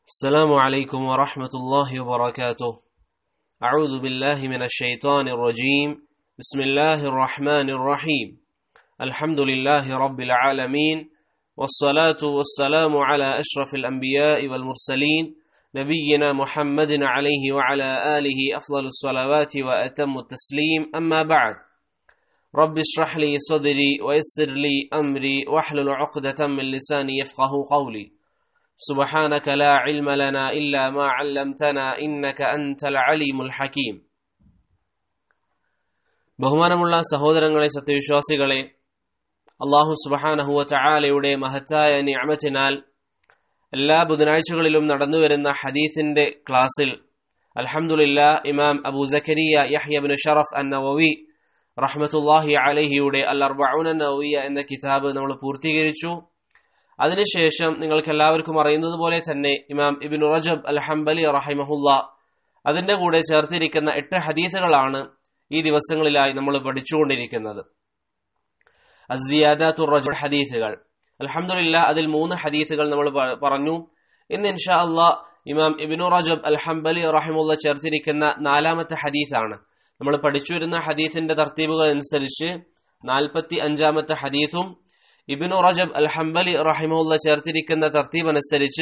السلام عليكم ورحمة الله وبركاته. أعوذ بالله من الشيطان الرجيم. بسم الله الرحمن الرحيم. الحمد لله رب العالمين، والصلاة والسلام على أشرف الأنبياء والمرسلين نبينا محمد عليه وعلى آله أفضل الصلوات وأتم التسليم. أما بعد، رب اشرح لي صدري ويسر لي أمري واحلل عقدة من لساني يفقه قولي. سبحانك لا علم لنا إلا ما علمتنا إنك أنت العليم الحكيم. ബഹുമാനമുള്ള സഹോദരങ്ങളെ, സത്യവിശ്വാസികളെ, അല്ലാഹു സുബ്ഹാനഹു വ തആലയുടെ മഹത്തായ നിഅമത്തിനാൽ എല്ലാ ബുധനാഴ്ചകളിലും നടന്നുവരുന്ന ഹദീസിന്റെ ക്ലാസ്സിൽ അൽഹംദുലില്ലാഹ് ഇമാം അബൂ സക്കരിയ യഹ്യ ഇബ്നു ഷറഫ് അൻ-നവവി റഹ്മത്തുള്ളാഹി അലൈഹിയുടെ അൽ-അർബഊന അൻ-നവവിയ്യ എന്ന കിതാബ് നമ്മൾ പൂർത്തീകരിച്ചു. അതിനുശേഷം നിങ്ങൾക്ക് എല്ലാവർക്കും അറിയുന്നത് പോലെ തന്നെ ഇമാം ഇബ്നു റജബ് അൽ ഹംബലി റഹിമഹുല്ലാഹ് അതിന്റെ കൂടെ ചേർത്തിരിക്കുന്ന 8 ഹദീസുകളാണ് ഈ ദിവസങ്ങളിലായി നമ്മൾ പഠിച്ചുകൊണ്ടിരിക്കുന്നത്. അസ്ദിയാദാത്തുർ റജബ് ഹദീസുകൾ. അൽഹംദുലില്ലാഹ് അതിൽ 3 ഹദീസുകൾ നമ്മൾ പറഞ്ഞു. ഇന്ന് ഇൻഷാ അല്ലാഹ് ഇമാം ഇബ്നു റജബ് അൽ ഹംബലി റഹിമഹുല്ലാഹ് ചേർത്തിരിക്കുന്ന 4ാമത്തെ ഹദീസാണ്. നമ്മൾ പഠിച്ചു വരുന്ന ഹദീസിന്റെ തർത്തീബുകൾ അനുസരിച്ച് 45ാമത്തെ ഹദീസും ഇബ്നു റജബ് അൽ ഹംബലി റഹിമഹുല്ലാഹ് ചേർത്തിരിക്കുന്ന തർത്തീബ് അനുസരിച്ച്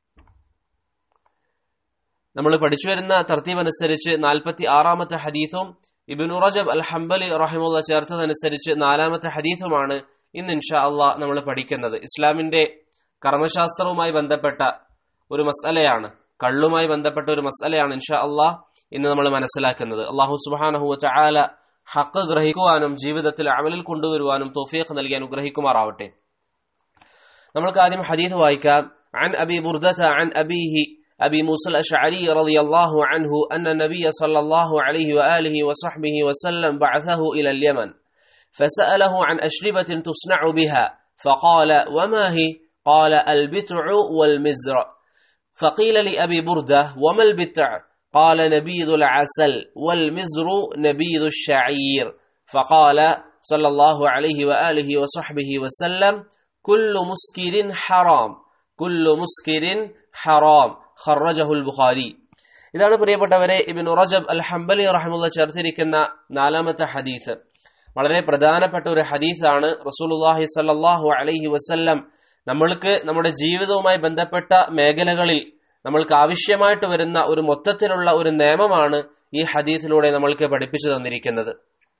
നമ്മൾ പഠിച്ചു വരുന്ന തർത്തീബ് അനുസരിച്ച് 46ാമത്തെ ഹദീസും ഇബ്നു റജബ് അൽ ഹംബലി റഹിമഹുല്ലാഹ് ചേർത്തതനുസരിച്ച് 4ാമത്തെ ഹദീസുമാണ് ഇന്ന് ഇൻഷാ അല്ലാഹ് നമ്മൾ പഠിക്കുന്നത്. ഇസ്ലാമിന്റെ കർമ്മശാസ്ത്രവുമായി ബന്ധപ്പെട്ട ഒരു മസ്അലയാണ്, കള്ളുമായി ബന്ധപ്പെട്ട ഒരു മസ്അലയാണ് ഇൻഷാ അല്ലാഹ് ഇന്ന് നമ്മൾ മനസ്സിലാക്കുന്നത്. അല്ലാഹു സുബ്ഹാനഹു വ തആല ഹഖ് ഗ്രഹിക്കുവാനും ജീവിതത്തിൽ അമലിൽ കൊണ്ടുവരുവാനും തൗഫീഖ് നൽകി അനുഗ്രഹിക്കുമാറാവട്ടെ. നമ്മൾക്ക് ആദ്യം ഹദീസ് വായിക്കാം. عن أبي بردة عن أبيه أبي موسى الأشعري رضي الله عنه أن النبي صلى الله عليه وآله وصحبه وسلم بعثه إلى اليمن فسأله عن أشربة تصنع بها فقال وما هي؟ قال البتع والمزر. فقيل لأبي بردة وما البتع؟ قال نبيذ العسل والمزر نبيذ الشعير. فقال صلى الله عليه وآله وصحبه وسلم كل مسكر حرام كل مسكر حرام خرجه البخاري. ഇതാണ് പ്രിയപ്പെട്ടവരെ ഇബ്നു റജബ് അൽ ഹംബലി റഹിമഹുല്ലാഹ് ചേർത്തിരിക്കുന്ന 4ാമത്തെ ഹദീസ്. വളരെ പ്രധാനപ്പെട്ട ഒരു ഹദീസാണ്. റസൂലുള്ളാഹി സ്വല്ലല്ലാഹു അലൈഹി വസല്ലം നമ്മൾക്ക് നമ്മുടെ ജീവിതവുമായി ബന്ധപ്പെട്ട മേഖലകളിൽ നമ്മൾക്ക് ആവശ്യമായിട്ട് വരുന്ന ഒരു മൊത്തത്തിലുള്ള ഒരു നിയമമാണ് ഈ ഹദീസിലൂടെ നമ്മൾക്ക് പഠിപ്പിച്ചു തന്നിരിക്കുന്നത്.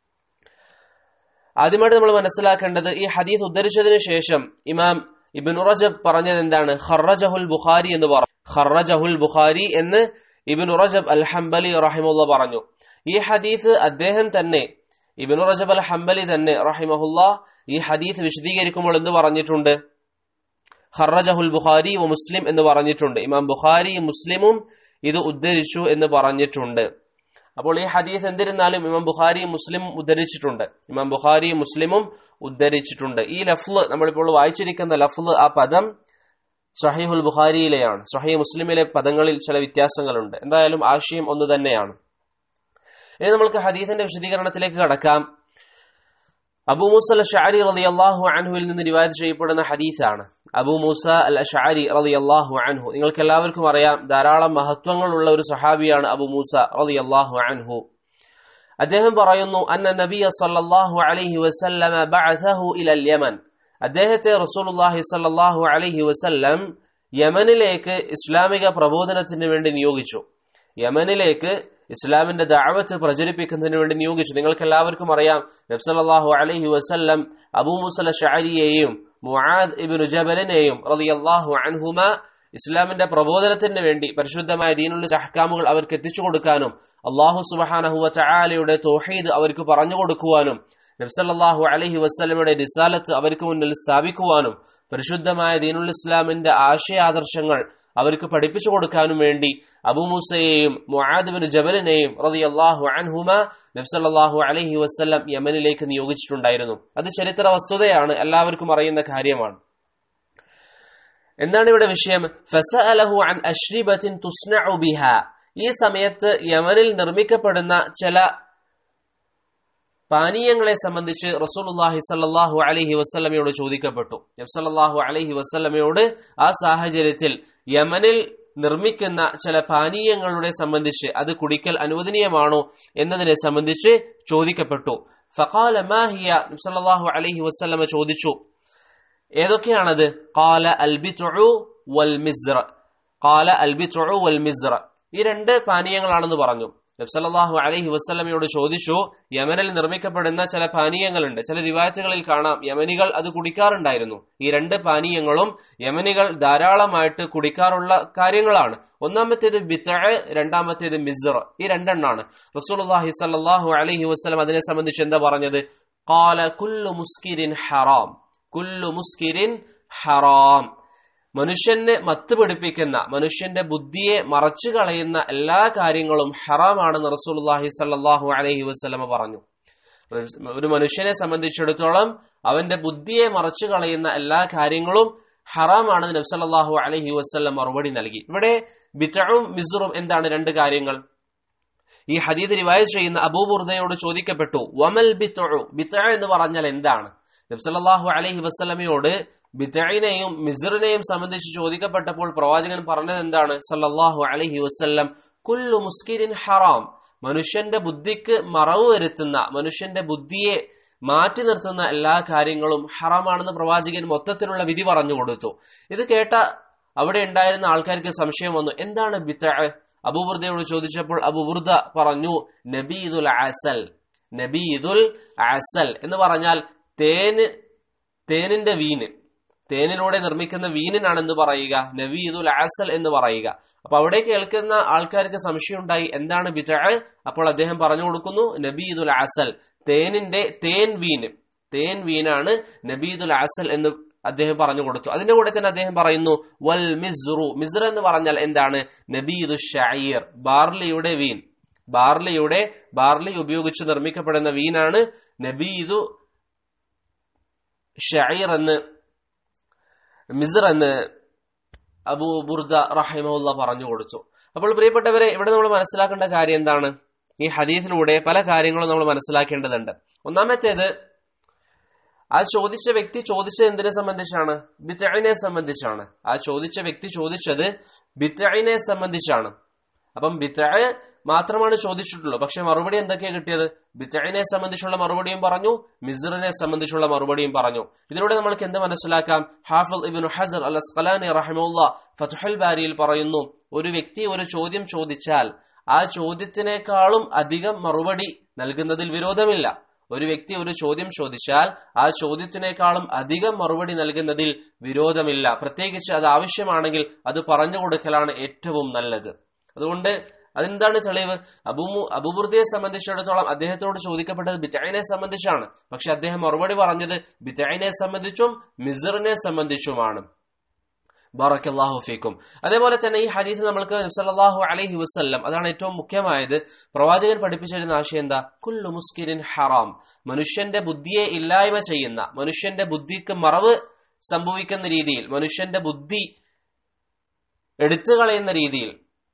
ആദ്യമായിട്ട് നമ്മൾ മനസ്സിലാക്കേണ്ടത്, ഈ ഹദീസ് ഉദ്ധരിച്ചതിന് ശേഷം ഇമാം ഇബ്നു റജബ് പറഞ്ഞത് എന്താണ്? ഖറജഹുൽ ബുഖാരി എന്ന് പറഞ്ഞു. ഖറജഹുൽ ബുഖാരി എന്ന് ഇബ്നു റജബ് അൽ ഹംബലി റഹിമഹുല്ലാഹ് പറഞ്ഞു. ഈ ഹദീസ് അദ്ദേഹം തന്നെ, ഇബ്നു റജബ് അൽ ഹംബലി തന്നെ റഹിമഹുല്ലാഹ് ഈ ഹദീസ് വിശദീകരിക്കുമ്പോൾ എന്ത് പറഞ്ഞിട്ടുണ്ട്? ഖറജഹുൽ ബുഖാരി വ മുസ്ലിം എന്ന് പറഞ്ഞിട്ടുണ്ട്. ഇമാം ബുഖാരി മുസ്ലിമും ഇത് ഉദ്ധരിച്ചു എന്ന് പറഞ്ഞിട്ടുണ്ട്. അപ്പോൾ ഈ ഹദീസ് എന്തിരുന്നാലും ഇമാം ബുഖാരി മുസ്ലിം ഉദ്ധരിച്ചിട്ടുണ്ട്. ഇമാം ബുഖാരി മുസ്ലിമും ഉദ്ധരിച്ചിട്ടുണ്ട്. ഈ ലഫ്ള് നമ്മളിപ്പോൾ വായിച്ചിരിക്കുന്ന ലഫ്ള്, ആ പദം സഹീഹുൽ ബുഖാരിയിലെയാണ്. സഹീഹ് മുസ്ലിമിലെ പദങ്ങളിൽ ചില വ്യത്യാസങ്ങളുണ്ട്. എന്തായാലും ആശയം ഒന്ന് തന്നെയാണ്. ഇനി നമ്മൾക്ക് ഹദീസിന്റെ വിശദീകരണത്തിലേക്ക് കടക്കാം. അബൂ മൂസ അൽ അശ്അരി റളിയല്ലാഹു അൻഹുവിൽ നിന്ന് റിവായത്ത് ചെയ്യപ്പെടുന്ന ഹദീസാണ്. അബൂ മൂസ അൽ അശ്അരി റളിയല്ലാഹു അൻഹു, നിങ്ങൾക്ക് എല്ലാവർക്കും അറിയാം, ധാരാളം മഹത്വങ്ങളുള്ള ഒരു സഹാബിയാണ് അബൂ മൂസ റളിയല്ലാഹു അൻഹു. അദ്ദേഹം പറയുന്നു, അന്ന നബിയ സല്ലല്ലാഹു അലൈഹി വസല്ലമ ബഅസഹു ഇലൽ യമൻ. അദ്ദേഹത്തെ റസൂലുള്ളാഹി സല്ലല്ലാഹു അലൈഹി വസല്ലം യമനിലേക്ക് ഇസ്ലാമിക പ്രബോധനത്തിന് വേണ്ടി നിയോഗിച്ചു. യമനിലേക്ക് ഇസ്ലാമിന്റെ ദഅവത്ത് പ്രചരിപ്പിക്കുന്നതിന് വേണ്ടി നിയോഗിച്ചു. നിങ്ങൾക്ക് എല്ലാവർക്കും അറിയാം, നബി സല്ലല്ലാഹു അലൈഹി വസല്ലം അബൂ മൂസ അൽ അശ്അരിയെയും മുആദ് ഇബ്നു ജബലിനെയും റളിയല്ലാഹു അൻഹുമ ഇസ്ലാമിന്റെ പ്രബോധനത്തിന് വേണ്ടി പരിശുദ്ധമായ ദീനുൽ അഹ്കാമുകൾ അവർക്ക് എത്തിച്ചു കൊടുക്കാനും അല്ലാഹു സുബ്ഹാനഹു വ തആലയുടെ തൗഹീദ് അവർക്ക് പറഞ്ഞു കൊടുക്കുവാനും നബി സല്ലല്ലാഹു അലൈഹി വസല്ലമയുടെ റിസാലത്ത് അവർക്ക് മുന്നിൽ സ്ഥാപിക്കുവാനും പരിശുദ്ധമായ ദീനുൽ ഇസ്ലാമിന്റെ ആശയാദർശങ്ങൾ അവർക്ക് പഠിപ്പിച്ചു കൊടുക്കാനും വേണ്ടി അബൂ മൂസയെയും മുആദ് ഇബ്നു ജബലിനെയും റളിയല്ലാഹു അൻഹുമ നബി സല്ലല്ലാഹു അലൈഹി വസല്ലം യമനിലേക്ക് നിയോഗിച്ചിട്ടുണ്ടായിരുന്നു. അത് ചരിത്ര വസ്തുതയാണ്, എല്ലാവർക്കും അറിയുന്ന കാര്യമാണ്. എന്താണ് ഇവിടെ വിഷയം? ഫസഅലഹു അൻ അശ്രിബത്തിൻ തുസ്നഉ ബിഹാ. ഈ സമയത്ത് യമനിൽ നിർമ്മിക്കപ്പെടുന്ന ചില പാനീയങ്ങളെ സംബന്ധിച്ച് റസൂലുള്ളാഹി സ്വല്ലല്ലാഹു അലൈഹി വസല്ലമയോട് ചോദിക്കപ്പെട്ടു. നബി സല്ലല്ലാഹു അലൈഹി വസല്ലമയോട് ആ സാഹചര്യത്തിൽ യമനിൽ നിർമ്മിക്കുന്ന ചില പാനീയങ്ങളുടെ സംബന്ധിച്ച് അത് കുടിക്കൽ അനുവദനീയമാണോ എന്നതിനെ സംബന്ധിച്ച് ചോദിക്കപ്പെട്ടു. ഫഖാല മാ ഹിയ, നബി സല്ലല്ലാഹു അലൈഹി വസല്ലമ ചോദിച്ചു, ഏതൊക്കെയാണത്? ഖാല അൽ ബിത്ഉ വൽ മിസ്റ. ഖാല അൽ ബിത്ഉ വൽ മിസ്റ, ഈ രണ്ട് പാനീയങ്ങളാണെന്ന് പറഞ്ഞു. നബി സല്ലല്ലാഹു അലൈഹി വസല്ലമയോട് ചോദിച്ചു, യമനിൽ നിർമ്മിക്കപ്പെടുന്ന ചില പാനീയങ്ങളുണ്ട്, ചില റിവായത്തുകളിൽ കാണാം യമനികൾ അത് കുടിക്കാറുണ്ടായിരുന്നു. ഈ രണ്ട് പാനീയങ്ങളും യമനികൾ ധാരാളമായിട്ട് കുടിക്കാറുള്ള കാര്യങ്ങളാണ്. ഒന്നാമത്തേത് ബിത്അ, രണ്ടാമത്തേത് മിസ്റ. ഈ രണ്ടെണ്ണാണ്. റസൂലുള്ളാഹി സ്വല്ലല്ലാഹു അലൈഹി വസല്ലം അതിനെ സംബന്ധിച്ച് എന്താ പറഞ്ഞത്? ഖാല കുല്ലു മുസ്കിരിൻ ഹറാം, കുല്ലു മുസ്കിരിൻ ഹറാം. മനുഷ്യനെ മത്ത് പിടിപ്പിക്കുന്ന, മനുഷ്യന്റെ ബുദ്ധിയെ മറച്ചു കളയുന്ന എല്ലാ കാര്യങ്ങളും ഹറാമാണെന്ന് റസൂലുള്ളാഹി സ്വല്ലല്ലാഹു അലൈഹി വസല്ലമ പറഞ്ഞു. ഒരു മനുഷ്യനെ സംബന്ധിച്ചിടത്തോളം അവന്റെ ബുദ്ധിയെ മറച്ചു കളയുന്ന എല്ലാ കാര്യങ്ങളും ഹറാമാണെന്ന് നബി സല്ലല്ലാഹു അലൈഹി വസല്ലം മറുപടി നൽകി. ഇവിടെ ബിത്ഉം മിസ്റും എന്താണ്? രണ്ട് കാര്യങ്ങൾ. ഈ ഹദീസ് റിവായത്ത് ചെയ്യുന്ന അബൂ ബുർദയോട് ചോദിക്കപ്പെട്ടു, വമൽ ബിത്ഉ, ബിത്ഉ എന്ന് പറഞ്ഞാൽ എന്താണ്? നബി സല്ലല്ലാഹു അലൈഹി വസല്ലമയോട് ബിത്ഇനെയും മിസ്റിനെയും സംബന്ധിച്ച് ചോദിക്കപ്പെട്ടപ്പോൾ പ്രവാചകൻ പറഞ്ഞത് എന്താണ്? സല്ലല്ലാഹു അലൈഹി വസല്ലം, കുല്ലു മുസ്കിരിൻ ഹറാം, മനുഷ്യന്റെ ബുദ്ധിക്ക് മറവ് വരുത്തുന്ന, മനുഷ്യന്റെ ബുദ്ധിയെ മാറ്റി നിർത്തുന്ന എല്ലാ കാര്യങ്ങളും ഹറാമാണെന്ന് പ്രവാചകൻ മൊത്തത്തിലുള്ള വിധി പറഞ്ഞു കൊടുത്തു. ഇത് കേട്ട അവിടെ ഉണ്ടായിരുന്ന ആൾക്കാർക്ക് സംശയം വന്നു, എന്താണ് ബിത്അ? അബൂബുർദയോട് ചോദിച്ചപ്പോൾ അബൂബുർദ പറഞ്ഞു, നബീദുൽ അസൽ. നബീദുൽ അസൽ എന്ന് പറഞ്ഞാൽ തേനിന്റെ വീന്, തേനിലൂടെ നിർമ്മിക്കുന്ന വീനിനാണ് എന്ത് പറയുക? നബീദുൽ അസൽ എന്ന് പറയുക. അപ്പൊ അവിടെ കേൾക്കുന്ന ആൾക്കാർക്ക് സംശയം ഉണ്ടായി, എന്താണ് ബിത്അ? അപ്പോൾ അദ്ദേഹം പറഞ്ഞു കൊടുക്കുന്നു, നബീദുൽ അസൽ, തേൻ വീനാണ് നബീദുൽ അസൽ എന്ന് അദ്ദേഹം പറഞ്ഞു കൊടുത്തു. അതിന്റെ കൂടെ തന്നെ അദ്ദേഹം പറയുന്നു, വൽ മിസ്റു, മിസ്ർ എന്ന് പറഞ്ഞാൽ എന്താണ്? നബീദു ഷഈർ, ബാർലിയുടെ വീൻ. ബാർലി ഉപയോഗിച്ച് നിർമ്മിക്കപ്പെടുന്ന വീനാണ് നബീദു ഷഈർ എന്ന്, മിസ്ർ എന്ന് അബൂ ബുർദ റഹിമഹുല്ലാഹ് പറഞ്ഞു കൊടുത്തു. അപ്പോൾ പ്രിയപ്പെട്ടവരെ, ഇവിടെ നമ്മൾ മനസ്സിലാക്കേണ്ട കാര്യം എന്താണ്? ഈ ഹദീസിലൂടെ പല കാര്യങ്ങളും നമ്മൾ മനസ്സിലാക്കേണ്ടതുണ്ട്. ഒന്നാമത്തേത്, ആ ചോദിച്ച വ്യക്തി ചോദിച്ചത് എന്തിനെ സംബന്ധിച്ചാണ്? ബിത്ഇനെ സംബന്ധിച്ചാണ്. ആ ചോദിച്ച വ്യക്തി ചോദിച്ചത് ബിത്ഇനെ സംബന്ധിച്ചാണ്. അപ്പം ബിത്അ മാത്രമാണ് ചോദിച്ചിട്ടുള്ളൂ. പക്ഷെ മറുപടി എന്തൊക്കെയാണ് കിട്ടിയത്? ബിത്ഇനെ സംബന്ധിച്ചുള്ള മറുപടിയും പറഞ്ഞു, മിസ്റിനെ സംബന്ധിച്ചുള്ള മറുപടിയും പറഞ്ഞു. ഇതിലൂടെ നമ്മൾക്ക് എന്ത് മനസ്സിലാക്കാം? ഹാഫിദ് ഇബ്നു ഹജർ അൽ അസ്ഖലാനി റഹിമഹുല്ലാഹ് ഫത്ഹുൽ ബാരിയിൽ പറയുന്നു, ഒരു വ്യക്തി ഒരു ചോദ്യം ചോദിച്ചാൽ ആ ചോദ്യത്തിനേക്കാളും അധികം മറുപടി നൽകുന്നതിൽ വിരോധമില്ല. ഒരു വ്യക്തി ഒരു ചോദ്യം ചോദിച്ചാൽ ആ ചോദ്യത്തിനേക്കാളും അധികം മറുപടി നൽകുന്നതിൽ വിരോധമില്ല. പ്രത്യേകിച്ച് അത് ആവശ്യമാണെങ്കിൽ അത് പറഞ്ഞു കൊടുക്കലാണ് ഏറ്റവും നല്ലത്. അതുകൊണ്ട് അതെന്താണ് തെളിവ്? അബൂബുർദയെ സംബന്ധിച്ചിടത്തോളം അദ്ദേഹത്തോട് ചോദിക്കപ്പെട്ടത് ബിത്ഇനെ സംബന്ധിച്ചാണ്. പക്ഷെ അദ്ദേഹം മറുപടി പറഞ്ഞത് ബിത്ഇനെ സംബന്ധിച്ചും മിസ്റിനെ സംബന്ധിച്ചുമാണ്. ബറക്കല്ലാഹു ഫീക്കും. അതേപോലെ തന്നെ ഈ ഹദീസ് നമ്മൾക്ക് നബി സല്ലല്ലാഹു അലൈഹി വസല്ലം, അതാണ് ഏറ്റവും മുഖ്യമായത്, പ്രവാചകൻ പഠിപ്പിച്ചിരുന്ന ആശയം എന്താ? കുല്ലു മുസ്കിരിൻ ഹറാം, മനുഷ്യന്റെ ബുദ്ധിയെ ഇല്ലായ്മ ചെയ്യുന്ന, മനുഷ്യന്റെ ബുദ്ധിക്ക് മറവ് സംഭവിക്കുന്ന രീതിയിൽ, മനുഷ്യന്റെ ബുദ്ധി എടുത്തു കളയുന്ന രീതിയിൽ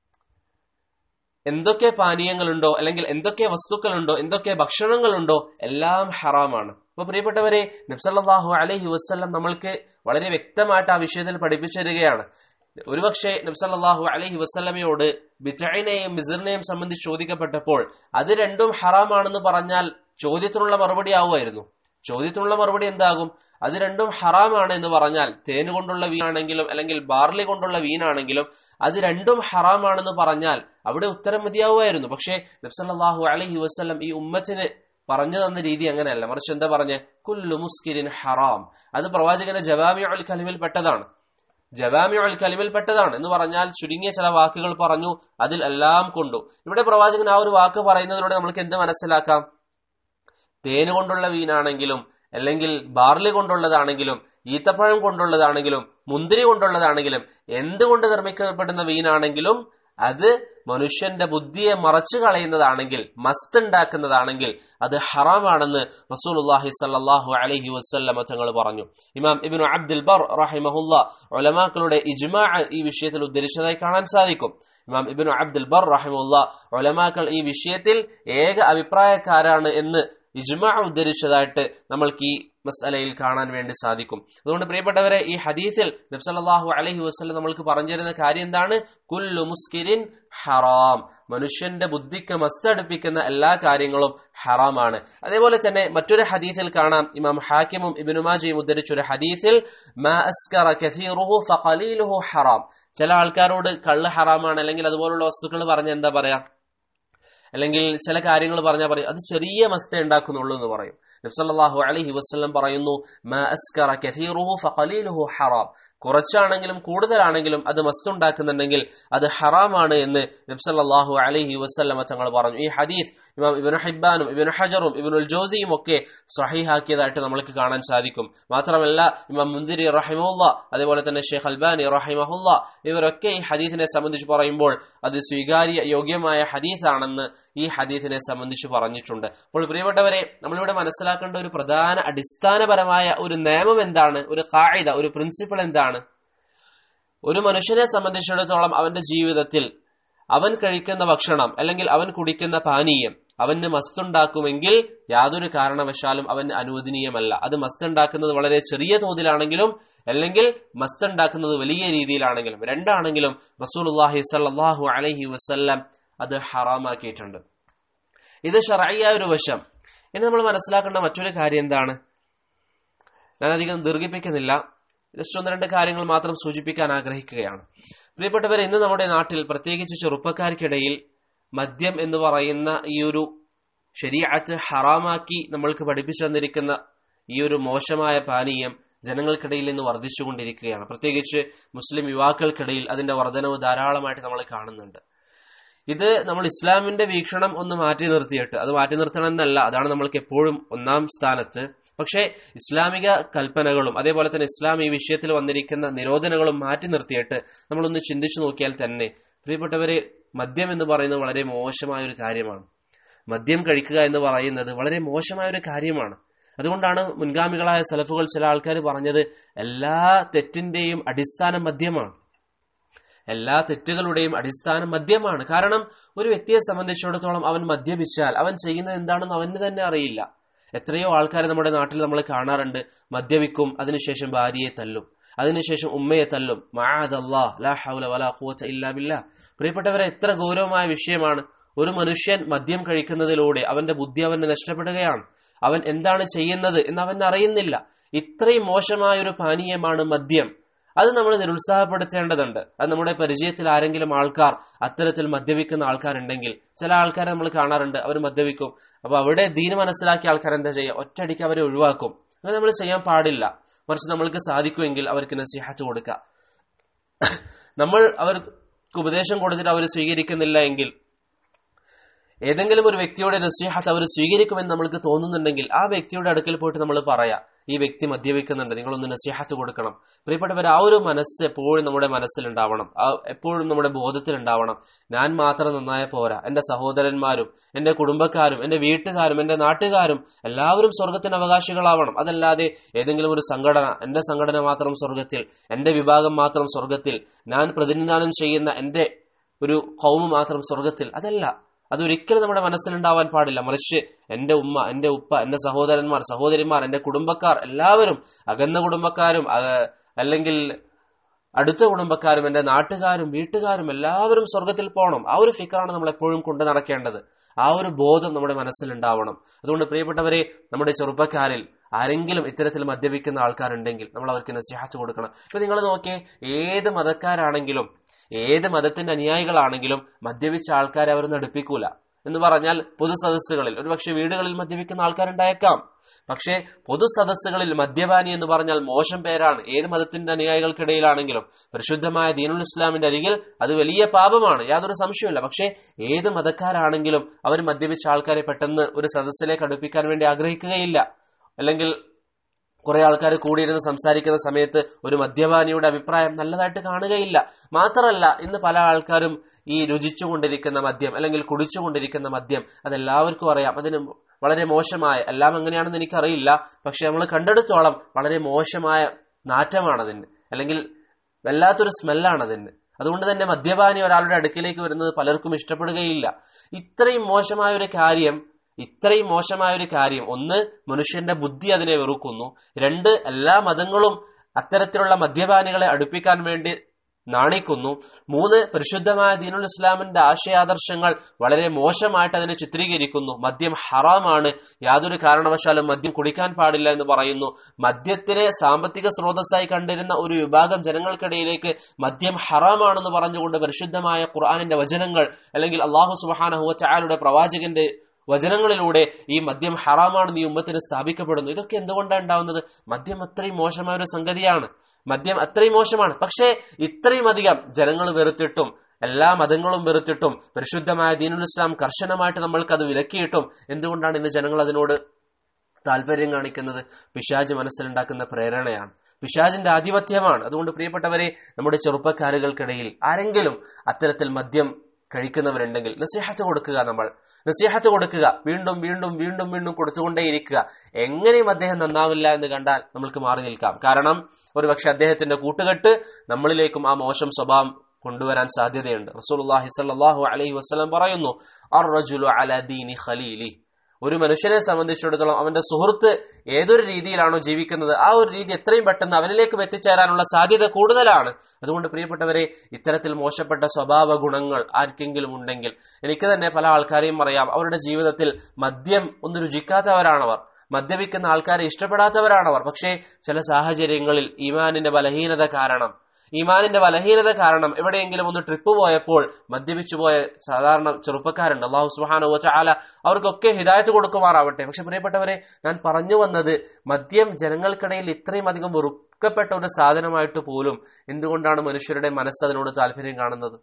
എന്തൊക്കെ പാനീയങ്ങളുണ്ടോ, അല്ലെങ്കിൽ എന്തൊക്കെ വസ്തുക്കളുണ്ടോ, എന്തൊക്കെ ഭക്ഷണങ്ങളുണ്ടോ, എല്ലാം ഹറാമാണ്. അപ്പൊ പ്രിയപ്പെട്ടവരെ, നബി സല്ലല്ലാഹു അലൈഹി വസല്ലം നമ്മൾക്ക് വളരെ വ്യക്തമായിട്ട് ആ വിഷയത്തിൽ പഠിപ്പിച്ചു തരികയാണ്. ഒരുപക്ഷെ നബി സല്ലല്ലാഹു അലൈഹി വസല്ലമയോട് ബിത്ഇനെയും മിസ്റിനെയും സംബന്ധിച്ച് ചോദിക്കപ്പെട്ടപ്പോൾ അത് രണ്ടും ഹറാമാണെന്ന് പറഞ്ഞാൽ ചോദ്യത്തിനുള്ള മറുപടി ആവുമായിരുന്നു. ചോദ്യത്തിനുള്ള മറുപടി എന്താകും? അത് രണ്ടും ഹറാമാണ് എന്ന് പറഞ്ഞാൽ, തേന് കൊണ്ടുള്ള വീനാണെങ്കിലും അല്ലെങ്കിൽ ബാർലി കൊണ്ടുള്ള വീനാണെങ്കിലും അത് രണ്ടും ഹറാമാണെന്ന് പറഞ്ഞാൽ അവിടെ ഉത്തരം മതിയാവുമായിരുന്നു. പക്ഷേ നബി സല്ലല്ലാഹു അലൈഹി വസല്ലം ഈ ഉമ്മത്തിന് പറഞ്ഞു തന്ന രീതി അങ്ങനെയല്ല. മറിച്ച് എന്താ പറഞ്ഞ്? കുല്ലു മുസ്കിരിൻ ഹറാം. അത് പ്രവാചകന്റെ ജവാമിഉൽ കലിമിൽ പെട്ടതാണ്. ജവാമിഉൽ കലിമിൽ പെട്ടതാണ് എന്ന് പറഞ്ഞാൽ ചുരുങ്ങിയ ചില വാക്കുകൾ പറഞ്ഞു, അതിൽ എല്ലാം കൊണ്ടു. ഇവിടെ പ്രവാചകൻ ആ ഒരു വാക്ക് പറയുന്നതിലൂടെ നമുക്ക് എന്ത് മനസ്സിലാക്കാം? തേന് കൊണ്ടുള്ള വീനാണെങ്കിലും അല്ലെങ്കിൽ ബാർലി കൊണ്ടുള്ളതാണെങ്കിലും ഈത്തപ്പഴം കൊണ്ടുള്ളതാണെങ്കിലും മുന്തിരി കൊണ്ടുള്ളതാണെങ്കിലും എന്തുകൊണ്ട് നിർമ്മിക്കപ്പെടുന്ന വീനാണെങ്കിലും അത് മനുഷ്യന്റെ ബുദ്ധിയെ മറച്ചു കളയുന്നതാണെങ്കിൽ, മസ്ത് ഉണ്ടാക്കുന്നതാണെങ്കിൽ അത് ഹറാമാണെന്ന് റസൂലുള്ളാഹി സ്വല്ലല്ലാഹു അലൈഹി വസല്ലം തങ്ങൾ പറഞ്ഞു. ഇമാം ഇബ്നു അബ്ദുൽ ബർ റഹിമഹുല്ലാഹ് ഉലമാക്കളുടെ ഇജ്മാഅ ഈ വിഷയത്തിൽ ഉദ്ധരിച്ചതായി കാണാൻ സാധിക്കും. ഇമാം ഇബ്നു അബ്ദുൽ ബർ റഹിമഹുല്ലാഹ് ഉലമാക്കൾ ഈ വിഷയത്തിൽ ഏക അഭിപ്രായക്കാരാണ് എന്ന് ഇജ്മാഅ ഉദ്ധരിച്ചതായിട്ട് നമ്മൾക്ക് ഈ മസ്അലയിൽ കാണാൻ വേണ്ടി സാധിക്കും. അതുകൊണ്ട് പ്രിയപ്പെട്ടവരെ, ഈ ഹദീസിൽ നബി സല്ലല്ലാഹു അലൈഹി വസല്ലം നമ്മൾക്ക് പറഞ്ഞു തരുന്ന കാര്യം എന്താണ്? കുല്ലു മുസ്കിരിൻ ഹറാം. മനുഷ്യന്റെ ബുദ്ധിക്ക് മസ്തടുപ്പിക്കുന്ന എല്ലാ കാര്യങ്ങളും ഹറാമാണ്. അതേപോലെ തന്നെ മറ്റൊരു ഹദീസിൽ കാണാം, ഇമാം ഹാക്കിമും ഇബ്നു മാജയും ഉദ്ധരിച്ച ഒരു ഹദീസിൽ, മാ അസ്കറ കസീറുഹു ഫഖലീലുഹു ഹറാം. ചില ആൾക്കാരോട് കള്ള് ഹറാമാണ് അല്ലെങ്കിൽ അതുപോലുള്ള വസ്തുക്കൾ പറഞ്ഞ എന്താ പറയാ, അല്ലെങ്കിൽ ചില കാര്യങ്ങൾ പറഞ്ഞാൽ പറയും അത് ചെറിയ മസ്ത ഉണ്ടാക്കുന്നുള്ളൂ എന്ന് പറയും. നബി സല്ലല്ലാഹു അലൈഹി വസല്ലം പറയുന്നു, മാ അസ്കറ കസീറുഹു ഫഖലീലുഹു ഹറാം. കുറച്ചാണെങ്കിലും കൂടുതലാണെങ്കിലും അത് മസ്തുണ്ടാക്കുന്നുണ്ടെങ്കിൽ അത് ഹറാമാണ് എന്ന് നബി സല്ലല്ലാഹു അലൈഹി വസല്ലം തങ്ങൾ പറഞ്ഞു. ഈ ഹദീസ് ഇമാം ഇബ്നു ഹിബ്ബാനും ഇബ്നു ഹജറും ഇബ്നുൽ ജൗസിയും ഒക്കെ സ്വഹീഹാക്കിയതായിട്ട് നമുക്ക് കാണാൻ സാധിക്കും. മാത്രമല്ല ഇമാം മുൻദിരി റഹിമഹുല്ലാ, അതേപോലെ തന്നെ ഷെയ്ഖ് അൽബാനി റഹിമഹുല്ലാ, ഇവരൊക്കെ ഈ ഹദീസിനെ സംബന്ധിച്ച് പറയുമ്പോൾ അത് സ്വീകാര്യ യോഗ്യമായ ഹദീസാണെന്ന് ഈ ഹദീസിനെ സംബന്ധിച്ച് പറഞ്ഞിട്ടുണ്ട്. അപ്പോൾ പ്രിയപ്പെട്ടവരെ, നമ്മളിവിടെ മനസ്സിലാക്കേണ്ട ഒരു പ്രധാന അടിസ്ഥാനപരമായ ഒരു നിയമം എന്താണ്, ഒരു ഖാഇദ, ഒരു പ്രിൻസിപ്പിൾ എന്താണ്? ഒരു മനുഷ്യനെ സംബന്ധിച്ചിടത്തോളം അവന്റെ ജീവിതത്തിൽ അവൻ കഴിക്കുന്ന ഭക്ഷണം അല്ലെങ്കിൽ അവൻ കുടിക്കുന്ന പാനീയം അവന് മസ്തുണ്ടാക്കുമെങ്കിൽ യാതൊരു കാരണവശാലും അവന് അനുവദനീയമല്ല. അത് മസ്തുണ്ടാക്കുന്നത് വളരെ ചെറിയ തോതിലാണെങ്കിലും അല്ലെങ്കിൽ മസ്തുണ്ടാക്കുന്നത് വലിയ രീതിയിലാണെങ്കിലും, രണ്ടാണെങ്കിലും റസൂലുള്ളാഹി സ്വല്ലല്ലാഹു അലൈഹി വസല്ലം അത് ഹറാമാക്കിയിട്ടുണ്ട്. ഇത് ശർഈയായ ഒരു വശം. ഇനി നമ്മൾ മനസ്സിലാക്കേണ്ട മറ്റൊരു കാര്യം എന്താണ്? ഞാനധികം ദീർഘിപ്പിക്കുന്നില്ല, ജസ്റ്റ് ഒന്ന് രണ്ട് കാര്യങ്ങൾ മാത്രം സൂചിപ്പിക്കാൻ ആഗ്രഹിക്കുകയാണ്. പ്രിയപ്പെട്ടവരെ, ഇന്ന് നമ്മുടെ നാട്ടിൽ പ്രത്യേകിച്ച് ചെറുപ്പക്കാർക്കിടയിൽ മദ്യം എന്ന് പറയുന്ന ഈ ഒരു ശരീഅത്ത് ഹറാമാക്കി നമ്മൾക്ക് പഠിപ്പിച്ചു തന്നിരിക്കുന്ന ഈ ഒരു മോശമായ പാനീയം ജനങ്ങൾക്കിടയിൽ നിന്ന് വർദ്ധിച്ചുകൊണ്ടിരിക്കുകയാണ്. പ്രത്യേകിച്ച് മുസ്ലിം യുവാക്കൾക്കിടയിൽ അതിന്റെ വർധനവ് ധാരാളമായിട്ട് നമ്മൾ കാണുന്നുണ്ട്. ഇത് നമ്മൾ ഇസ്ലാമിന്റെ വീക്ഷണം ഒന്ന് മാറ്റി നിർത്തിയിട്ട്, അത് മാറ്റി നിർത്തണം എന്നല്ല, അതാണ് നമ്മൾക്ക് എപ്പോഴും ഒന്നാം സ്ഥാനത്ത്. പക്ഷേ ഇസ്ലാമിക കൽപ്പനകളും അതേപോലെ തന്നെ ഇസ്ലാം ഈ വിഷയത്തിൽ വന്നിരിക്കുന്ന നിരോധനങ്ങളും മാറ്റി നിർത്തിയിട്ട് നമ്മളൊന്ന് ചിന്തിച്ചു നോക്കിയാൽ തന്നെ പ്രിയപ്പെട്ടവരെ, മദ്യം എന്ന് പറയുന്നത് വളരെ മോശമായ ഒരു കാര്യമാണ്. മദ്യം കഴിക്കുക എന്ന് പറയുന്നത് വളരെ മോശമായ ഒരു കാര്യമാണ്. അതുകൊണ്ടാണ് മുൻഗാമികളായ സലഫുകൾ, ചില ആൾക്കാർ പറഞ്ഞത് എല്ലാ തെറ്റിന്റെയും അടിസ്ഥാനം മദ്യമാണ്, എല്ലാ തെറ്റുകളുടെയും അടിസ്ഥാനം മദ്യമാണ്. കാരണം ഒരു വ്യക്തിയെ സംബന്ധിച്ചിടത്തോളം അവൻ മദ്യപിച്ചാൽ അവൻ ചെയ്യുന്നത് എന്താണെന്ന് അവന് തന്നെ അറിയില്ല. എത്രയോ ആൾക്കാരെ നമ്മുടെ നാട്ടിൽ നമ്മൾ കാണാറുണ്ട്, മദ്യപിക്കും, അതിനുശേഷം ഭാര്യയെ തല്ലും, അതിനുശേഷം ഉമ്മയെ തല്ലും. മഅദല്ലാഹ്, ലാ ഹൗല വലാ ഖുവത ഇല്ലാ ബില്ലാഹ്. പ്രിയപ്പെട്ടവരെ, എത്ര ഗൗരവമായ വിഷയമാണ്. ഒരു മനുഷ്യൻ മദ്യം കഴിക്കുന്നതിലൂടെ അവന്റെ ബുദ്ധി അവന് നഷ്ടപ്പെടുകയാണ്. അവൻ എന്താണ് ചെയ്യുന്നത് എന്ന് അവൻ അറിയുന്നില്ല. ഇത്രയും മോശമായ ഒരു പാനീയമാണ് മദ്യം. അത് നമ്മൾ നിരുത്സാഹപ്പെടുത്തേണ്ടതുണ്ട്. അത് നമ്മുടെ പരിചയത്തിൽ ആരെങ്കിലും ആൾക്കാർ അത്തരത്തിൽ മദ്യപിക്കുന്ന ആൾക്കാരുണ്ടെങ്കിൽ, ചില ആൾക്കാരെ നമ്മൾ കാണാറുണ്ട്, അവർ മദ്യപിക്കും. അപ്പൊ അവിടെ ദീന് മനസ്സിലാക്കിയ ആൾക്കാർ എന്താ ചെയ്യുക? ഒറ്റയടിക്ക് അവരെ ഒഴിവാക്കും. അങ്ങനെ നമ്മൾ ചെയ്യാൻ പാടില്ല. മറിച്ച് നമ്മൾക്ക് സാധിക്കുമെങ്കിൽ അവർക്ക് നസീഹത്ത് കൊടുക്കുക. നമ്മൾ അവർക്ക് ഉപദേശം കൊടുത്തിട്ട് അവർ സ്വീകരിക്കുന്നില്ല എങ്കിൽ, ഏതെങ്കിലും ഒരു വ്യക്തിയുടെ നസീഹത്ത് അവർ സ്വീകരിക്കുമെന്ന് നമ്മൾക്ക് തോന്നുന്നുണ്ടെങ്കിൽ ആ വ്യക്തിയുടെ അടുക്കൽ പോയിട്ട് നമ്മൾ പറയാം, ഈ വ്യക്തി മദ്യപിക്കുന്നുണ്ട്, നിങ്ങളൊന്ന് നസീഹത്ത് കൊടുക്കണം. പ്രിയപ്പെട്ടവർ, ആ ഒരു മനസ്സ് എപ്പോഴും നമ്മുടെ മനസ്സിലുണ്ടാവണം, എപ്പോഴും നമ്മുടെ ബോധത്തിലുണ്ടാവണം. ഞാൻ മാത്രം നന്നായ പോരാ, എന്റെ സഹോദരന്മാരും എന്റെ കുടുംബക്കാരും എന്റെ വീട്ടുകാരും എന്റെ നാട്ടുകാരും എല്ലാവരും സ്വർഗത്തിന് അവകാശികളാവണം. അതല്ലാതെ ഏതെങ്കിലും ഒരു സംഘടന, എന്റെ സംഘടന മാത്രം സ്വർഗത്തിൽ, എന്റെ വിഭാഗം മാത്രം സ്വർഗത്തിൽ, ഞാൻ പ്രതിനിധാനം ചെയ്യുന്ന എന്റെ ഒരു ഖൗമ് മാത്രം സ്വർഗത്തിൽ, അതല്ല. അതൊരിക്കലും നമ്മുടെ മനസ്സിലുണ്ടാവാൻ പാടില്ല. മറിച്ച് എന്റെ ഉമ്മ, എന്റെ ഉപ്പ, എന്റെ സഹോദരന്മാർ, സഹോദരിമാർ, എന്റെ കുടുംബക്കാർ എല്ലാവരും, അകന്ന കുടുംബക്കാരും അല്ലെങ്കിൽ അടുത്ത കുടുംബക്കാരും എന്റെ നാട്ടുകാരും വീട്ടുകാരും എല്ലാവരും സ്വർഗത്തിൽ പോകണം. ആ ഒരു ഫിക്റാണ് നമ്മൾ എപ്പോഴും കൊണ്ടു നടക്കേണ്ടത്. ആ ഒരു ബോധം നമ്മുടെ മനസ്സിലുണ്ടാവണം. അതുകൊണ്ട് പ്രിയപ്പെട്ടവരെ, നമ്മുടെ ചെറുപ്പക്കാരിൽ ആരെങ്കിലും ഇത്തരത്തിൽ മദ്യപിക്കുന്ന ആൾക്കാരുണ്ടെങ്കിൽ നമ്മൾ അവർക്ക് നസീഹത്ത് കൊടുക്കണം. ഇപ്പൊ നിങ്ങൾ നോക്കിയേ, ഏത് മതക്കാരാണെങ്കിലും ഏത് മതത്തിന്റെ അനുയായികളാണെങ്കിലും മദ്യപിച്ച ആൾക്കാരെ അവർ നടുപ്പിക്കൂല. എന്ന് പറഞ്ഞാൽ പൊതു സദസ്സുകളിൽ, ഒരുപക്ഷെ വീടുകളിൽ മദ്യപിക്കുന്ന ആൾക്കാരുണ്ടായേക്കാം, പക്ഷേ പൊതു സദസ്സുകളിൽ മദ്യപാനി എന്ന് പറഞ്ഞാൽ മോശം പേരാണ്. ഏത് മതത്തിന്റെ അനുയായികൾക്കിടയിലാണെങ്കിലും പരിശുദ്ധമായ ദീനുൽ ഇസ്ലാമിന്റെ അരികിൽ അത് വലിയ പാപമാണ്, യാതൊരു സംശയമില്ല. പക്ഷേ ഏത് മതക്കാരാണെങ്കിലും അവർ മദ്യപിച്ച ആൾക്കാരെ പെട്ടെന്ന് ഒരു സദസ്സിലേക്ക് അടുപ്പിക്കാൻ വേണ്ടി ആഗ്രഹിക്കുകയില്ല. അല്ലെങ്കിൽ കുറെ ആൾക്കാർ കൂടിയിരുന്ന് സംസാരിക്കുന്ന സമയത്ത് ഒരു മദ്യപാനിയുടെ അഭിപ്രായം നല്ലതായിട്ട് കാണുകയില്ല. മാത്രമല്ല, ഇന്ന് പല ആൾക്കാരും ഈ രുചിച്ചുകൊണ്ടിരിക്കുന്ന മദ്യം അല്ലെങ്കിൽ കുടിച്ചുകൊണ്ടിരിക്കുന്ന മദ്യം അതെല്ലാവർക്കും അറിയാം, അതിന് വളരെ മോശമായ, എല്ലാം എങ്ങനെയാണെന്ന് എനിക്കറിയില്ല, പക്ഷെ നമ്മൾ കണ്ടെടുത്തോളം വളരെ മോശമായ നാറ്റമാണതിന്, അല്ലെങ്കിൽ വല്ലാത്തൊരു സ്മെല്ലാണതിന്. അതുകൊണ്ട് തന്നെ മദ്യപാനി ഒരാളുടെ അടുക്കിലേക്ക് വരുന്നത് പലർക്കും ഇഷ്ടപ്പെടുകയില്ല. ഇത്രയും മോശമായ ഒരു കാര്യം ഇത്രയും മോശമായ ഒരു കാര്യം, ഒന്ന്, മനുഷ്യന്റെ ബുദ്ധി അതിനെ വെറുക്കുന്നു, രണ്ട്, എല്ലാ മതങ്ങളും അത്തരത്തിലുള്ള മദ്യപാനികളെ അടുപ്പിക്കാൻ വേണ്ടി നാണിക്കുന്നു, മൂന്ന്, പരിശുദ്ധമായ ദീനുൽ ഇസ്ലാമിന്റെ ആശയാദർശങ്ങൾ വളരെ മോശമായിട്ട് അതിനെ ചിത്രീകരിക്കുന്നു. മദ്യം ഹറാമാണ്, യാതൊരു കാരണവശാലും മദ്യം കുടിക്കാൻ പാടില്ല എന്ന് പറയുന്നു. മദ്യത്തിനെ സാമ്പത്തിക സ്രോതസ്സായി കണ്ടിരുന്ന ഒരു വിഭാഗം ജനങ്ങൾക്കിടയിലേക്ക് മദ്യം ഹറാമാണെന്ന് പറഞ്ഞുകൊണ്ട് പരിശുദ്ധമായ ഖുർആനിന്റെ വചനങ്ങൾ അല്ലെങ്കിൽ അല്ലാഹു സുബ്ഹാനഹു വ തആലയുടെ പ്രവാചകന്റെ വചനങ്ങളിലൂടെ ഈ മദ്യം ഹറാമാണെന്ന് ഈ ഉമ്മത്തിന് സ്ഥാപിക്കപ്പെടുന്നു. ഇതൊക്കെ എന്തുകൊണ്ടാണ് ഉണ്ടാവുന്നത്? മദ്യം അത്രയും മോശമായ ഒരു സംഗതിയാണ്, മദ്യം അത്രയും മോശമാണ്. പക്ഷേ ഇത്രയും അധികം ജനങ്ങൾ വെറുത്തിട്ടും എല്ലാ മതങ്ങളും വെറുത്തിട്ടും പരിശുദ്ധമായ ദീനുൽ ഇസ്ലാം കർശനമായിട്ട് നമ്മൾക്ക് അത് വിലക്കിയിട്ടും എന്തുകൊണ്ടാണ് ഇന്ന് ജനങ്ങൾ അതിനോട് താല്പര്യം കാണിക്കുന്നത്? പിശാച് മനസ്സിലുണ്ടാക്കുന്ന പ്രേരണയാണ്, പിശാചിന്റെ ആധിപത്യമാണ്. അതുകൊണ്ട് പ്രിയപ്പെട്ടവരെ, നമ്മുടെ ചെറുപ്പക്കാരുകൾക്കിടയിൽ ആരെങ്കിലും അത്തരത്തിൽ മദ്യം കഴിക്കുന്നവരുണ്ടെങ്കിൽ നസീഹത്ത് കൊടുക്കുക. നമ്മൾ നസീഹത്ത് കൊടുക്കുക, വീണ്ടും വീണ്ടും വീണ്ടും വീണ്ടും കൊടുത്തുകൊണ്ടേയിരിക്കുക. എങ്ങനെയും അദ്ദേഹം നന്നാവില്ല എന്ന് കണ്ടാൽ നമ്മൾക്ക് മാറി നിൽക്കാം. കാരണം ഒരുപക്ഷെ അദ്ദേഹത്തിന്റെ കൂട്ടുകെട്ട് നമ്മളിലേക്കും ആ മോശം സ്വഭാവം കൊണ്ടുവരാൻ സാധ്യതയുണ്ട്. റസൂലുള്ളാഹി സ്വല്ലല്ലാഹു അലൈഹി വസല്ലം പറയുന്നു, അർറജുലു അലാ ദീനി ഖലീലി. ഒരു മനുഷ്യനെ സംബന്ധിച്ചിടത്തോളം അവന്റെ സുഹൃത്ത് ഏതൊരു രീതിയിലാണോ ജീവിക്കുന്നത് ആ ഒരു രീതി എത്രയും പെട്ടെന്ന് അവനിലേക്കും എത്തിച്ചേരാനുള്ള സാധ്യത കൂടുതലാണ്. അതുകൊണ്ട് പ്രിയപ്പെട്ടവരെ, ഇത്തരത്തിൽ മോശപ്പെട്ട സ്വഭാവ ഗുണങ്ങൾ ആർക്കെങ്കിലും ഉണ്ടെങ്കിൽ, എനിക്ക് തന്നെ പല ആൾക്കാരെയും അറിയാം, അവരുടെ ജീവിതത്തിൽ മദ്യം ഒന്ന് രുചിക്കാത്തവരാണവർ, മദ്യപിക്കുന്ന ആൾക്കാരെ ഇഷ്ടപ്പെടാത്തവരാണവർ. പക്ഷേ ചില സാഹചര്യങ്ങളിൽ ഈമാനിന്റെ ബലഹീനത കാരണം എവിടെയെങ്കിലും ഒന്ന് ട്രിപ്പ് പോയപ്പോൾ മദ്യപിച്ചു പോയ സാധാരണ ചെറുപ്പക്കാരുണ്ട്. അല്ലാഹു സുബ്ഹാനഹു വ തആല അവർക്കൊക്കെ ഹിദായത്ത് കൊടുക്കുമാറാവട്ടെ. പക്ഷെ പ്രിയപ്പെട്ടവരെ, ഞാൻ പറഞ്ഞു വന്നത്, മദ്യം ജനങ്ങൾക്കിടയിൽ ഇത്രയും അധികം വെറുക്കപ്പെട്ട ഒരു സാധനമായിട്ട് പോലും എന്തുകൊണ്ടാണ് മനുഷ്യരുടെ മനസ്സ് അതിനോട് താല്പര്യം കാണുന്നത്?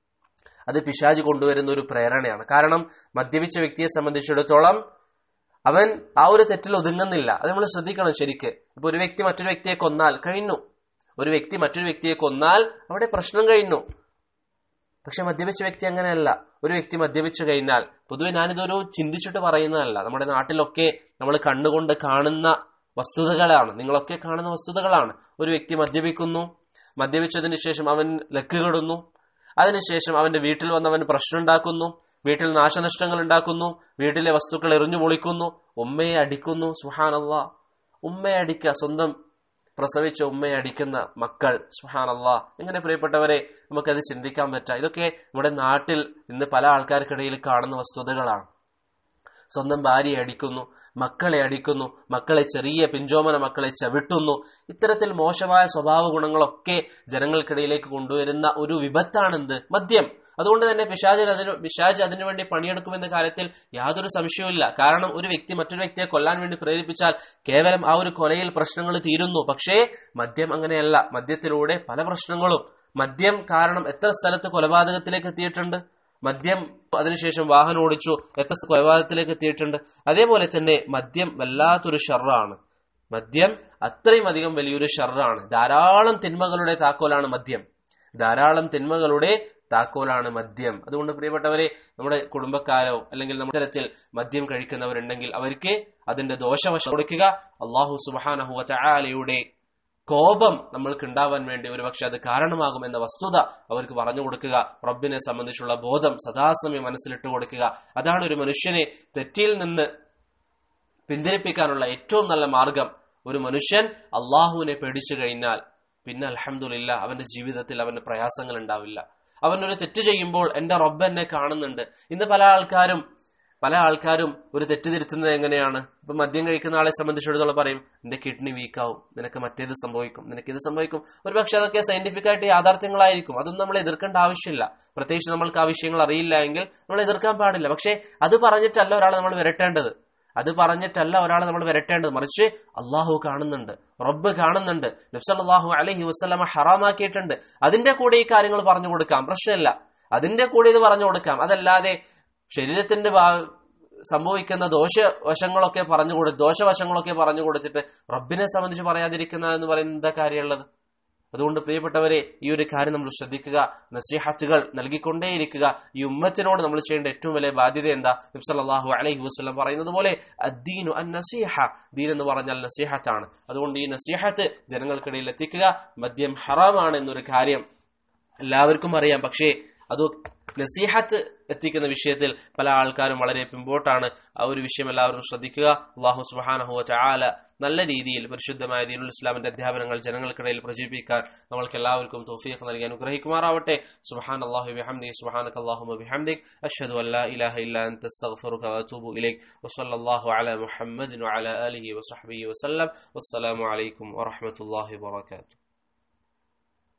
അത് പിശാച് കൊണ്ടുവരുന്ന ഒരു പ്രേരണയാണ്. കാരണം മദ്യപിച്ച വ്യക്തിയെ സംബന്ധിച്ചിടത്തോളം അവൻ ആ ഒരു തെറ്റിൽ ഒതുങ്ങുന്നില്ല. അത് നമ്മൾ ശ്രദ്ധിക്കണം ശരിക്ക്. ഇപ്പൊ ഒരു വ്യക്തി മറ്റൊരു വ്യക്തിയെ കൊന്നാൽ കഴിഞ്ഞു, ഒരു വ്യക്തി മറ്റൊരു വ്യക്തിയെ കൊന്നാൽ അവിടെ പ്രശ്നം കഴിഞ്ഞു. പക്ഷെ മദ്യപിച്ച വ്യക്തി അങ്ങനെയല്ല. ഒരു വ്യക്തി മദ്യപിച്ചു കഴിഞ്ഞാൽ, പൊതുവെ ഞാനിതൊരു ചിന്തിച്ചിട്ട് പറയുന്നതല്ല, നമ്മുടെ നാട്ടിലൊക്കെ നമ്മൾ കണ്ണുകൊണ്ട് കാണുന്ന വസ്തുതകളാണ്, നിങ്ങളൊക്കെ കാണുന്ന വസ്തുതകളാണ്. ഒരു വ്യക്തി മദ്യപിക്കുന്നു, മദ്യപിച്ചതിന് ശേഷം അവൻ ലക്കുകെടുന്നു, അതിനുശേഷം അവന്റെ വീട്ടിൽ വന്നവൻ പ്രശ്നം ഉണ്ടാക്കുന്നു, വീട്ടിൽ നാശനഷ്ടങ്ങൾ ഉണ്ടാക്കുന്നു, വീട്ടിലെ വസ്തുക്കൾ എറിഞ്ഞു പൊളിക്കുന്നു, ഉമ്മയെ അടിക്കുന്നു. സുബ്ഹാനല്ലാഹ്, ഉമ്മയെ അടിക്കുക, സ്വന്തം പ്രസവിച്ച ഉമ്മയെ അടിക്കുന്ന മക്കൾ. സുബ്ഹാനല്ലാഹ്, എങ്ങനെ പ്രിയപ്പെട്ടവരെ നമുക്കത് ചിന്തിക്കാൻ പറ്റാം? ഇതൊക്കെ നമ്മുടെ നാട്ടിൽ ഇന്ന് പല ആൾക്കാർക്കിടയിൽ കാണുന്ന വസ്തുതകളാണ്. സ്വന്തം ഭാര്യയെ അടിക്കുന്നു, മക്കളെ അടിക്കുന്നു, മക്കളെ ചെറിയ പിഞ്ചോമന മക്കളെ ചവിട്ടുന്നു. ഇത്തരത്തിൽ മോശമായ സ്വഭാവ ഗുണങ്ങളൊക്കെ ജനങ്ങൾക്കിടയിലേക്ക് കൊണ്ടുവരുന്ന ഒരു വിപത്താണെന്ത്? മദ്യം. അതുകൊണ്ട് തന്നെ പിശാച് അതിനുവേണ്ടി പണിയെടുക്കുമെന്ന കാര്യത്തിൽ യാതൊരു സംശയവുമില്ല. കാരണം ഒരു വ്യക്തി മറ്റൊരു വ്യക്തിയെ കൊല്ലാൻ വേണ്ടി പ്രേരിപ്പിച്ചാൽ കേവലം ആ ഒരു കൊലയിൽ പ്രശ്നങ്ങൾ തീരുന്നു. പക്ഷേ മദ്യം അങ്ങനെയല്ല. മദ്യത്തിലൂടെ പല പ്രശ്നങ്ങളും, മദ്യം കാരണം എത്ര സ്ഥലത്ത് കൊലപാതകത്തിലേക്ക് എത്തിയിട്ടുണ്ട്, മദ്യം അതിനുശേഷം വാഹനം ഓടിച്ചു എത്ര കൊലപാതകത്തിലേക്ക് എത്തിയിട്ടുണ്ട്. അതേപോലെ തന്നെ മദ്യം വല്ലാത്തൊരു ഷർറാണ്. മദ്യം അത്രയും അധികം വലിയൊരു ഷർറാണ്. ധാരാളം തിന്മകളുടെ താക്കോലാണ് മദ്യം, ധാരാളം തിന്മകളുടെ താക്കോലാണ് മദ്യം. അതുകൊണ്ട് പ്രിയപ്പെട്ടവരെ, നമ്മുടെ കുടുംബക്കാരോ അല്ലെങ്കിൽ നമ്മുടെ തരത്തിൽ മദ്യം കഴിക്കുന്നവരുണ്ടെങ്കിൽ അവർക്ക് അതിന്റെ ദോഷവശം കൊടുക്കുക. അല്ലാഹു സുബ്ഹാനഹു വ തആലയുടെ കോപം നമ്മൾക്ക് ഉണ്ടാവാൻ വേണ്ടി ഒരുപക്ഷെ അത് കാരണമാകുമെന്ന വസ്തുത അവർക്ക് പറഞ്ഞു കൊടുക്കുക. റബ്ബിനെ സംബന്ധിച്ചുള്ള ബോധം സദാസമയം മനസ്സിലിട്ട് കൊടുക്കുക. അതാണ് ഒരു മനുഷ്യനെ തെറ്റിൽ നിന്ന് പിന്തിരിപ്പിക്കാനുള്ള ഏറ്റവും നല്ല മാർഗം. ഒരു മനുഷ്യൻ അള്ളാഹുവിനെ പേടിച്ചു കഴിഞ്ഞാൽ പിന്നെ അൽഹംദുലില്ലാ അവന്റെ ജീവിതത്തിൽ അവന്റെ പ്രയാസങ്ങൾ ഉണ്ടാവില്ല. അവൻ ഒരു തെറ്റ് ചെയ്യുമ്പോൾ എന്റെ റബ്ബ് എന്നെ കാണുന്നുണ്ട്. ഇന്ന് പല ആൾക്കാരും ഒരു തെറ്റ് തിരുത്തുന്നത് എങ്ങനെയാണ്? ഇപ്പൊ മദ്യം കഴിക്കുന്ന ആളെ സംബന്ധിച്ചിടത്തോളം പറയും, നിന്റെ കിഡ്നി വീക്കാവും, നിനക്ക് മറ്റേത് സംഭവിക്കും, നിനക്ക് ഇത് സംഭവിക്കും. ഒരു പക്ഷെ അതൊക്കെ സയന്റിഫിക് ആയിട്ട് യാഥാർത്ഥ്യങ്ങളായിരിക്കും. അതൊന്നും നമ്മൾ എതിർക്കേണ്ട ആവശ്യമില്ല. പ്രത്യേകിച്ച് നമ്മൾക്ക് ആ വിഷയങ്ങൾ അറിയില്ല എങ്കിൽ നമ്മൾ എതിർക്കാൻ പാടില്ല. പക്ഷെ അത് പറഞ്ഞിട്ടല്ല ഒരാളെ നമ്മൾ വരട്ടേണ്ടത്, മറിച്ച് അള്ളാഹു കാണുന്നുണ്ട്, റബ്ബ് കാണുന്നുണ്ട്, നബി സല്ലല്ലാഹു അലൈഹി വസല്ലമ ഹറാമാക്കിയിട്ടുണ്ട്. അതിന്റെ കൂടെ ഈ കാര്യങ്ങൾ പറഞ്ഞു കൊടുക്കാം, പ്രശ്നമില്ല. അതിന്റെ കൂടെ ഇത് പറഞ്ഞു കൊടുക്കാം. അതല്ലാതെ ശരീരത്തിന്റെ സംഭവിക്കുന്ന ദോഷവശങ്ങളൊക്കെ പറഞ്ഞു കൊടുത്തിട്ട് റബ്ബിനെ സംബന്ധിച്ച് പറയാതിരിക്കുന്ന എന്ന് പറയുന്ന എന്താ കാര്യമുള്ളത്? അതുകൊണ്ട് പ്രിയപ്പെട്ടവരെ, ഈ ഒരു കാര്യം നമ്മൾ ശ്രദ്ധിക്കുക, നസീഹത്തുകൾ നൽകിക്കൊണ്ടേയിരിക്കുക. ഈ ഉമ്മത്തിനോട് നമ്മൾ ചെയ്യേണ്ട ഏറ്റവും വലിയ ബാധ്യത എന്താ? നബി സല്ലല്ലാഹു അലൈഹി വസല്ലം പറയുന്നത് പോലെ അദ്ദീനു അന്നസീഹ, ദീൻ എന്ന് പറഞ്ഞാൽ നസീഹത്താണ്. അതുകൊണ്ട് ഈ നസീഹത്ത് ജനങ്ങൾക്കിടയിൽ എത്തിക്കുക. മദ്യം ഹറാമാണ് എന്നൊരു കാര്യം എല്ലാവർക്കും അറിയാം. പക്ഷേ അത് നസീഹത്ത് എത്തിക്കുന്ന വിഷയത്തിൽ പല ആൾക്കാരും വളരെ പിമ്പോട്ടാണ്. ആ ഒരു വിഷയം എല്ലാവരും ശ്രദ്ധിക്കുക. അല്ലാഹു സുബ്ഹാനഹു വ തആല നല്ല രീതിയിൽ പരിശുദ്ധമായ ദീനുൽ ഇസ്ലാമിന്റെ അധ്യാപനങ്ങൾ ജനങ്ങൾക്കിടയിൽ പ്രചരിപ്പിക്കാൻ നമ്മൾക്ക് എല്ലാവർക്കും തൗഫീഖ് നൽകി അനുഗ്രഹിക്കുമാറാവട്ടെ. സുബ്ഹാനല്ലാഹി വബിഹംദിഹി സുബ്ഹാനകല്ലാഹുമ്മ വബിഹംദിക് അഷ്ഹദു അൻ ലാ ഇലാഹ ഇല്ലാ അൻത അസ്തഗ്ഫിറുക വഅതൂബു ഇലൈക് വസല്ലല്ലാഹു അലാ മുഹമ്മദിൻ വഅലാ ആലിഹി വസഹ്ബിഹി വസല്ലം. വസ്സലാമു അലൈക്കും വറഹ്മത്തുള്ളാഹി വബറകാതുഹു.